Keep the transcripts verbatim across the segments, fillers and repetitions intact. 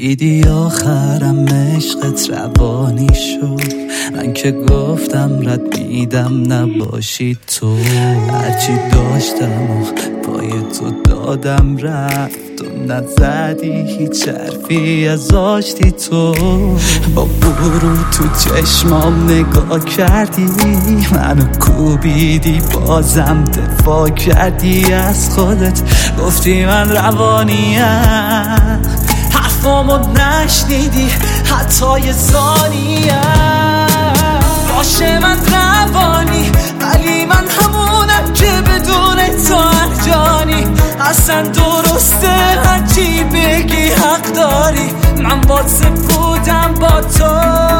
دیدی آخرم عشقت روانی شد، من که گفتم رد میدم نباشی تو. هرچی داشتم و پای تو دادم رفت، تو نزدی هیچ حرفی از آشتی تو. با برو تو چشمام نگاه کردی، منو کوبیدی بازم دفاع کردی از خودت، گفتی من روانیم، حرفامو نشنیدی حتی یه ثانیه. باشه من روانی ولی من همونم که بدون تو ارجانی. اصلا درسته هرچی بگی حق داری، من واسه بودم با تو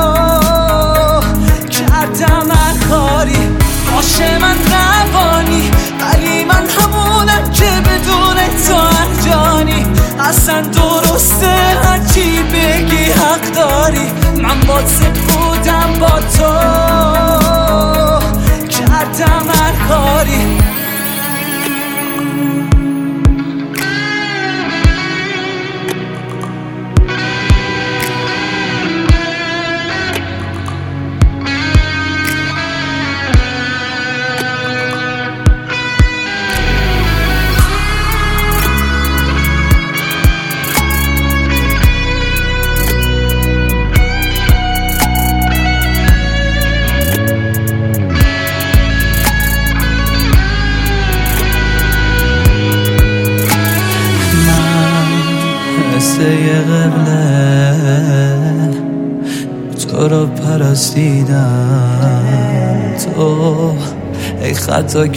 کردم هر کاری. باشه من روانی ولی من همونم که بدون تو ارجانی. اصلا درسته هرچی بگی حق داری، من واسه بودم با تو کردم هر کاری. یه قبله تو رو پرستیدم، تو ای خطا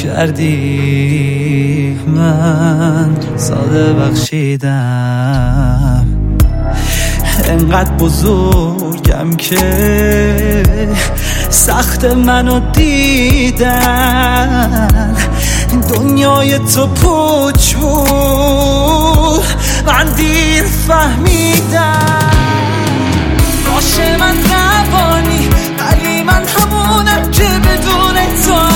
کردی من ساده بخشیدم. انقدر بزرگم که سخت منو دیدن، دنیای تو پوچ بود من دیر فهمیدم. باشه من روانی ولی من همونم که بدون تو